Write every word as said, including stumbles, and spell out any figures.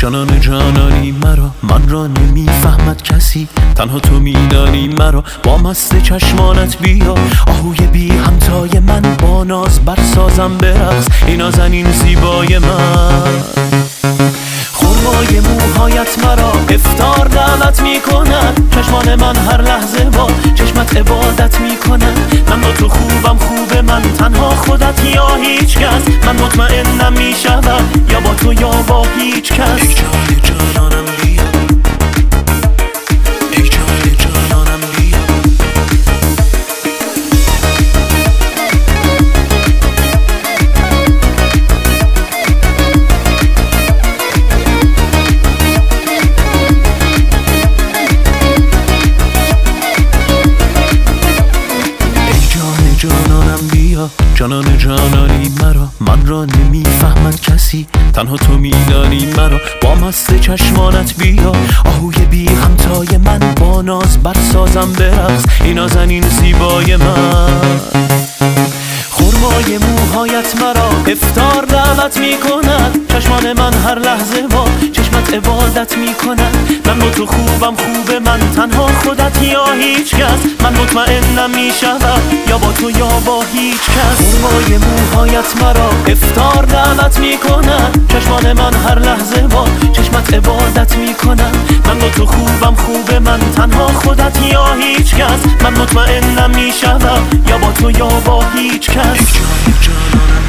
جانان جانانی مرا، من را نمیفهمد کسی، تنها تو میدانی مرا. با مست چشمانت بیا، آهوی بی همتای من، با ناز برسازم برقص این نازنین زیبای من. خرمای موهایت مرا افطار دعوت میکنن، چشمان من هر لحظه با چشمت عبادت میکنن. من با تو خوبم خوب من، تنها خودت یا هیچ کس. من مطمئنم میشوم یا با تو یا با هیچ کس. ای جان جانانم بیا، ای جان جانانم بیا. جانانم بیا، جانان جانانی مرا، من را نمیفهمد کسی، تنها تو میدانی مرا. با مست چشمانت بیا، آهوی بی همتای من، با ناز برسازم برقص این نازنین زیبای من. خرمای موهایت مرا افطار دعوت میکنن، چشمان من هر لحظه با چشمت عبادت میکنن. من با تو خوبم خوب من، تنها خودت یا هیچ کس. من مطمئنم میشوم یا با تو یا با هیچ کس. خرمای موهایت مرا افطار دعوت میکنن، چشمان من هر لحظه با چشمت عبادت میکنن. من با تو خوبم خوب من، تنها خودت یا هیچ کس. من مطمئنم میشوم یا با تو یا با هیچ کس. ای جان جانانم